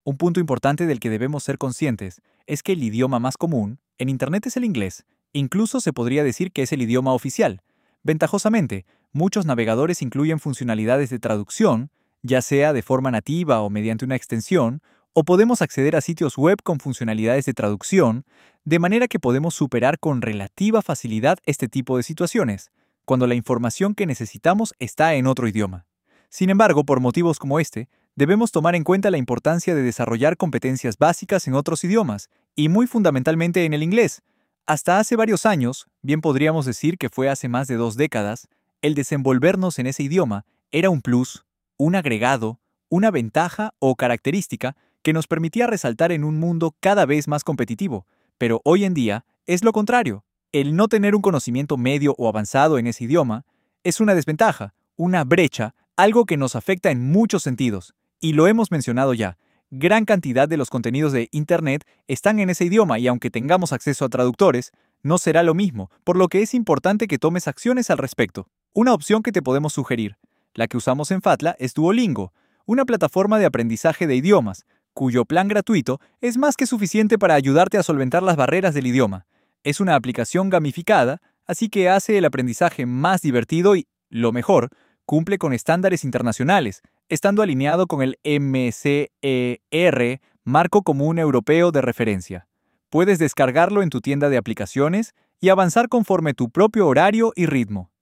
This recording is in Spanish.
Un punto importante del que debemos ser conscientes es que el idioma más común en Internet es el inglés. Incluso se podría decir que es el idioma oficial. Ventajosamente, muchos navegadores incluyen funcionalidades de traducción, ya sea de forma nativa o mediante una extensión, o podemos acceder a sitios web con funcionalidades de traducción, de manera que podemos superar con relativa facilidad este tipo de situaciones, cuando la información que necesitamos está en otro idioma. Sin embargo, por motivos como este, debemos tomar en cuenta la importancia de desarrollar competencias básicas en otros idiomas, y muy fundamentalmente en el inglés. Hasta hace varios años, bien podríamos decir que fue hace más de 2 décadas, el desenvolvernos en ese idioma era un plus, un agregado, una ventaja o característica que nos permitía resaltar en un mundo cada vez más competitivo, pero hoy en día es lo contrario. El no tener un conocimiento medio o avanzado en ese idioma es una desventaja, una brecha, algo que nos afecta en muchos sentidos, y lo hemos mencionado ya. Gran cantidad de los contenidos de Internet están en ese idioma y aunque tengamos acceso a traductores, no será lo mismo, por lo que es importante que tomes acciones al respecto. Una opción que te podemos sugerir, la que usamos en Fatla, es Duolingo, una plataforma de aprendizaje de idiomas, cuyo plan gratuito es más que suficiente para ayudarte a solventar las barreras del idioma. Es una aplicación gamificada, así que hace el aprendizaje más divertido y, lo mejor, cumple con estándares internacionales, estando alineado con el MCER, Marco Común Europeo de Referencia. Puedes descargarlo en tu tienda de aplicaciones y avanzar conforme tu propio horario y ritmo.